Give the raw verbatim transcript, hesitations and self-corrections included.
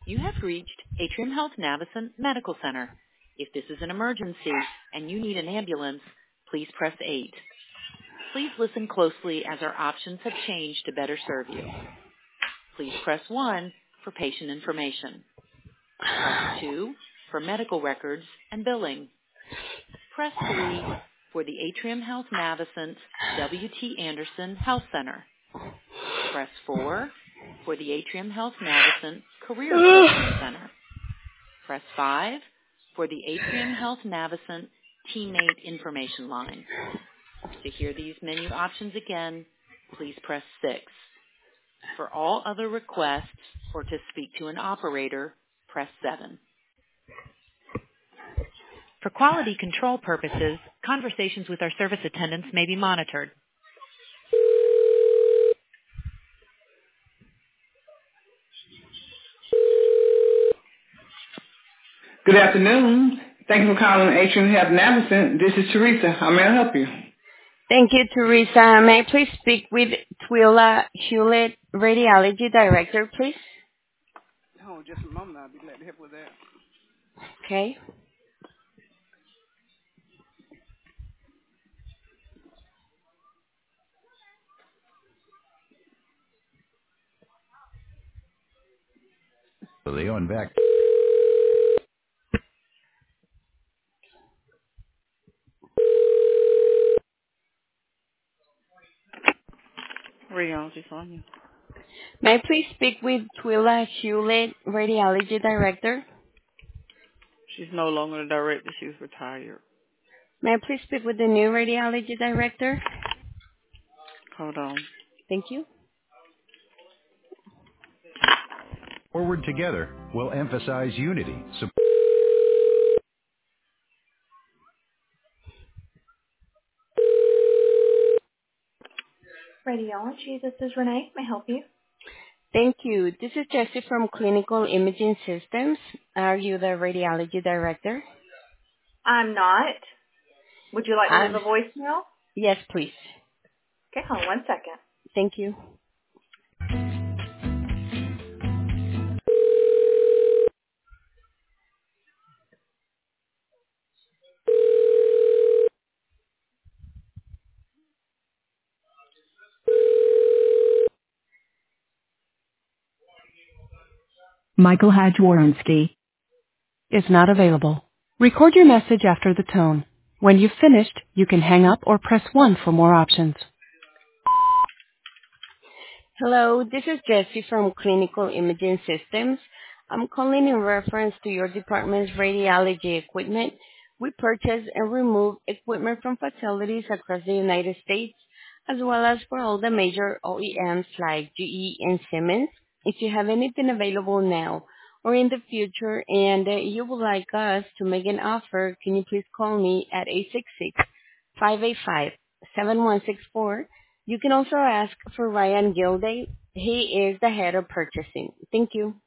You have reached Atrium Health Navicent Medical Center. If this is an emergency and you need an ambulance, please press eight. Please listen closely as our options have changed to better serve you. Please press one for patient information. Press two for medical records and billing. Press three for the Atrium Health Navicent W T Anderson Health Center. Press four for the Atrium Health Navicent Career Assessment Center. Press five for the Atrium Health Navicent Teammate Information Line. To hear these menu options again, please press six. For all other requests or to speak to an operator, press seven. For quality control purposes, conversations with our service attendants may be monitored. Good afternoon. Thank you for calling Atrium Health Navicent. This is Teresa. How may I help you? Thank you, Teresa. May I please speak with Twila Hewlett, Radiology Director, please? Oh, just a moment. I'll be glad to help with that. Okay. Leon Beck. Radiology, Sonia. May I please speak with Twila Hewlett, Radiology Director? She's no longer the director. She's retired. May I please speak with the new Radiology Director? Hold on. Thank you. Forward together will emphasize unity. Sup- Radiology, this is Renee. May I help you? Thank you. This is Jessie from Clinical Imaging Systems. Are you the Radiology Director? I'm not. Would you like to Um, leave a voicemail? yes, please. Okay, hold on one second. Thank you. Michael Hadjwaronsky is not available. Record your message after the tone. When you've finished, you can hang up or press one for more options. Hello, this is Jessie from Clinical Imaging Systems. I'm calling in reference to your department's radiology equipment. We purchase and remove equipment from facilities across the United States, as well as for all the major O E Ms like G E and Siemens. If you have anything available now or in the future and uh, you would like us to make an offer, can you please call me at eight six six, five eight five, seven one six four. You can also ask for Ryan Gilday. He is the head of purchasing. Thank you.